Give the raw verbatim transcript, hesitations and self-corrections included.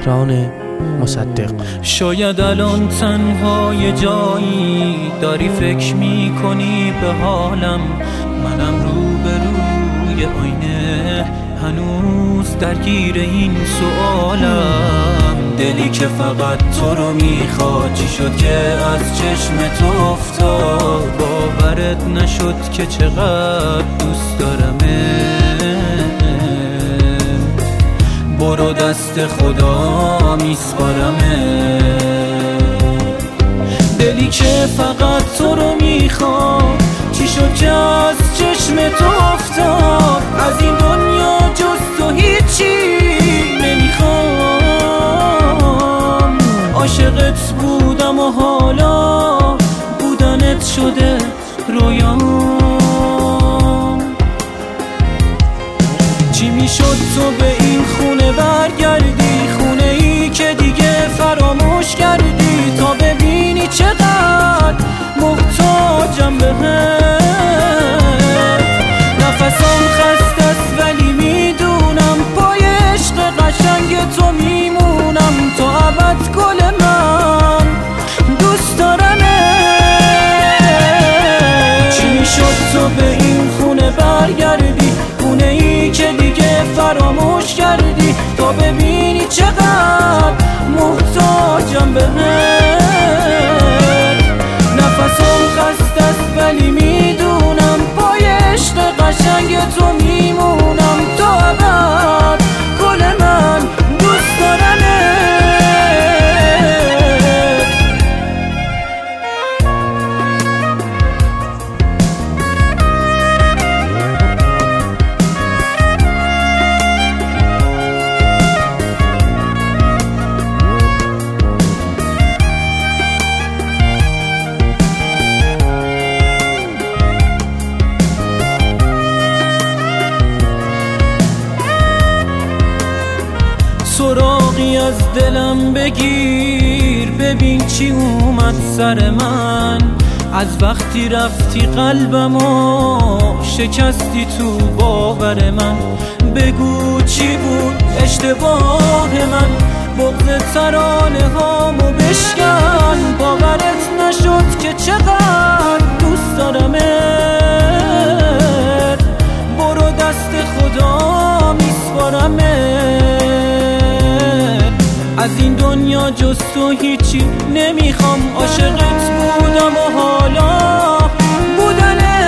مهران مصدق. شاید الان تنها یه جایی داری فکر میکنی به حالم، منم رو به روی آینه هنوز درگیر این سوالم. دلی که فقط تو رو میخواد، چی شد که از چشم تو افتاد؟ باورت نشد که چقدر دوست دارمه. برو دست خدا میسپارمه. دلی که فقط تو رو میخواد، چی شد که از چشم تو افتاد؟ از این دنیا جز تو هیچی نمیخوام. عاشقت بودم و حالا بودنت شده رویام. چی میشد تو به این خونه برگردی، خونه ای که دیگه فراموش کردی، تا ببینی چقدر محتاجم بهت. نفسم خسته است ولی میدونم پای عشق قشنگ تو میمونم تا ابد. گل من دوست دارمت. چی میشد تو به این خونه برگردی، خونه ای که دیگه فراموش کردی، تا ببینی چقدر محتاجم بهت. نفسم خسته است ولی میدونم پای عشق قشنگ تو میمونم تا ابد. گل من دوست دارمت. سراغی از دلم بگیر، ببین چی اومد سر من. از وقتی رفتی قلبمو شکستی تو باور من. بگو چی بود اشتباه من، بغض ترانه هامو بشکن. باورت نشد که چقدر دوست دارمت. برو دست خدا میسپارمت. از این دنیا جز تو هیچی نمیخوام. عاشقت بودم و حالا بودنت